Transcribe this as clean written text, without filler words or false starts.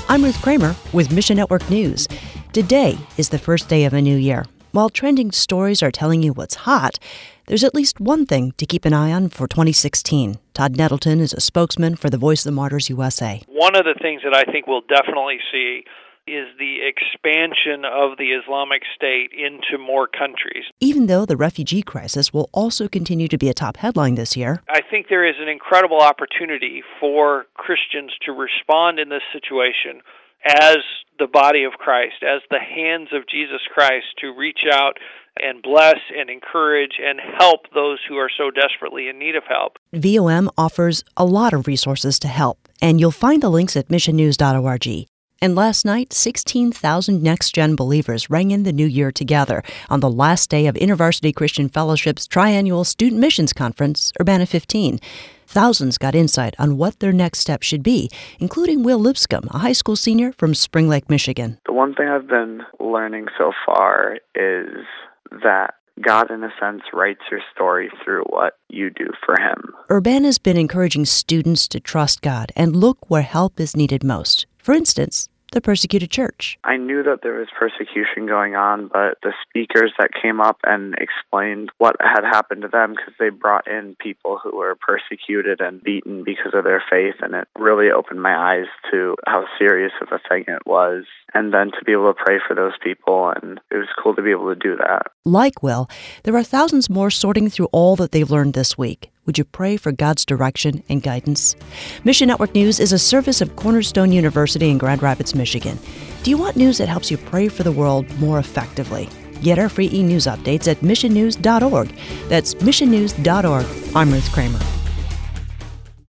I'm Ruth Kramer with Mission Network News. Today is the first day of a new year. While trending stories are telling you what's hot, there's at least one thing to keep an eye on for 2016. Todd Nettleton is a spokesman for the Voice of the Martyrs USA. One of the things that I think we'll definitely see is the expansion of the Islamic State into more countries. Even though the refugee crisis will also continue to be a top headline this year, I think there is an incredible opportunity for Christians to respond in this situation as the body of Christ, as the hands of Jesus Christ, to reach out and bless and encourage and help those who are so desperately in need of help. VOM offers a lot of resources to help, and you'll find the links at missionnews.org. And last night, 16,000 next-gen believers rang in the new year together on the last day of InterVarsity Christian Fellowship's triannual Student Missions Conference, Urbana 15. Thousands got insight on what their next step should be, including Will Lipscomb, a high school senior from Spring Lake, Michigan. The one thing I've been learning so far is that God, in a sense, writes your story through what you do for Him. Urbana's been encouraging students to trust God and look where help is needed most. For instance, the persecuted church. I knew that there was persecution going on, but the speakers that came up and explained what had happened to them, because they brought in people who were persecuted and beaten because of their faith, and it really opened my eyes to how serious of a thing it was. And then to be able to pray for those people, and it was cool to be able to do that. Like Will, there are thousands more sorting through all that they've learned this week. Would you pray for God's direction and guidance? Mission Network News is a service of Cornerstone University in Grand Rapids, Michigan. Do you want news that helps you pray for the world more effectively? Get our free e-news updates at missionnews.org. That's missionnews.org. I'm Ruth Kramer.